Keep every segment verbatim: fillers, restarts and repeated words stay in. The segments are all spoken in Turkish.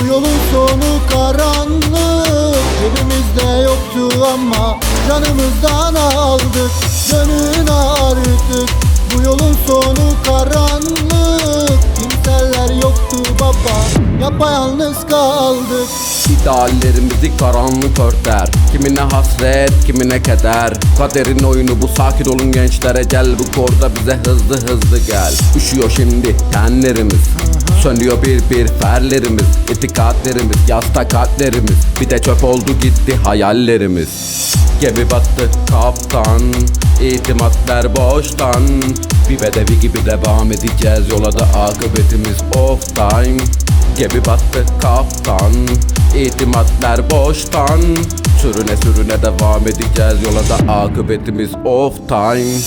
Bu yolun sonu karanlık, cebimizde yoktu ama canımızdan aldık. Dönün artık, bu yolun sonu karanlık. Kimseler yoktu baba, yapayalnız kaldık. İdeallerimizi karanlık örter. Kimine hasret, kimine keder. Kaderin oyunu bu, sakin olun gençlere. Gel bu korda bize hızlı hızlı gel. Üşüyor şimdi tenlerimiz, sönüyor bir bir ferlerimiz. İtikadlerimiz, yasta kalplerimiz. Bir de çöp oldu gitti hayallerimiz. Gemi battı kaptan, itimatlar boştan. Bir bedevi gibi devam edeceğiz yola da akıbetimiz off time. Gemi battı kaptan, itimatlar boştan. Sürüne sürüne devam edeceğiz yola da akıbetimiz off time.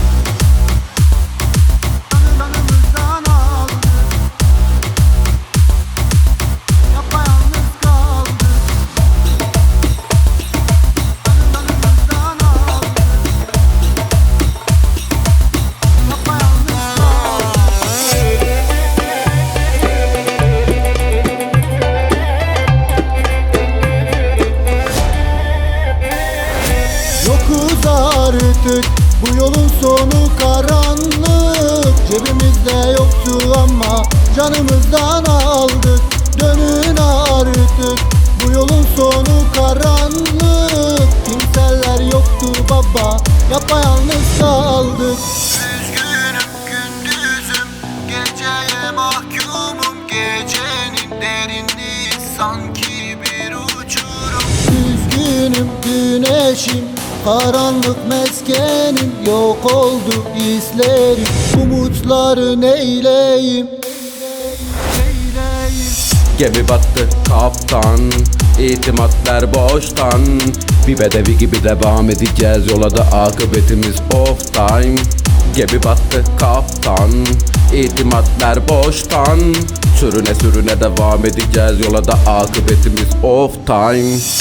Yokuz artık, bu yolun sonu karanlık. Cebimizde yoktu ama canımızdan aldık. Dönün artık, bu yolun sonu karanlık. Kimseler yoktu baba, yapayalnız kaldık. Üzgünüm gündüzüm, geceye mahkumum. Gecenin derinliği sanki bir uçurum. Üzgünüm güneşim, karanlık meskenim. Yok oldu izlerim, umutları neyleyim? Gemi battı kaptan, itimatlar boştan. Bir bedevi gibi devam edeceğiz yola da akıbetimiz off time. Gemi battı kaptan, itimatlar boştan. Sürüne sürüne devam edeceğiz yola da akıbetimiz off time.